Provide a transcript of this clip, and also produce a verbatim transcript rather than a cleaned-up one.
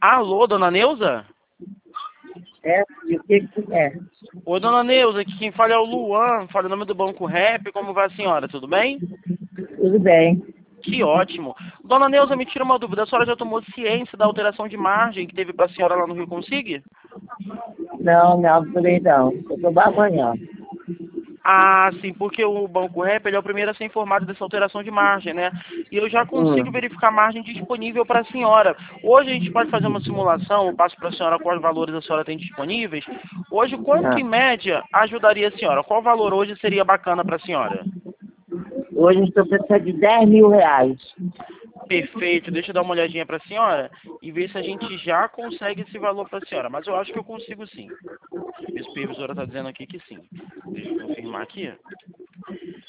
Alô, dona Neuza? É, e o que que é? Oi, dona Neuza, aqui quem fala é o Luan, fala o nome do Banco Rap, como vai a senhora, tudo bem? Tudo bem. Que ótimo. Dona Neuza, me tira uma dúvida, a senhora já tomou ciência da alteração de margem que teve para a senhora lá no Rio Consigue? Não, não, falei não. Eu tô amanhã. Ah, sim, porque o Banco Rap ele é o primeiro a ser informado dessa alteração de margem, né? E eu já consigo Hum. verificar a margem disponível para a senhora. Hoje a gente pode fazer uma simulação, eu passo para a senhora quais valores a senhora tem disponíveis. Hoje, quanto Ah. em média ajudaria a senhora? Qual valor hoje seria bacana para a senhora? Hoje eu estou precisando de dez mil reais. Perfeito, deixa eu dar uma olhadinha para a senhora e ver se a gente já consegue esse valor para a senhora. Mas eu acho que eu consigo sim. A supervisora está dizendo aqui que sim. Deixa eu confirmar aqui.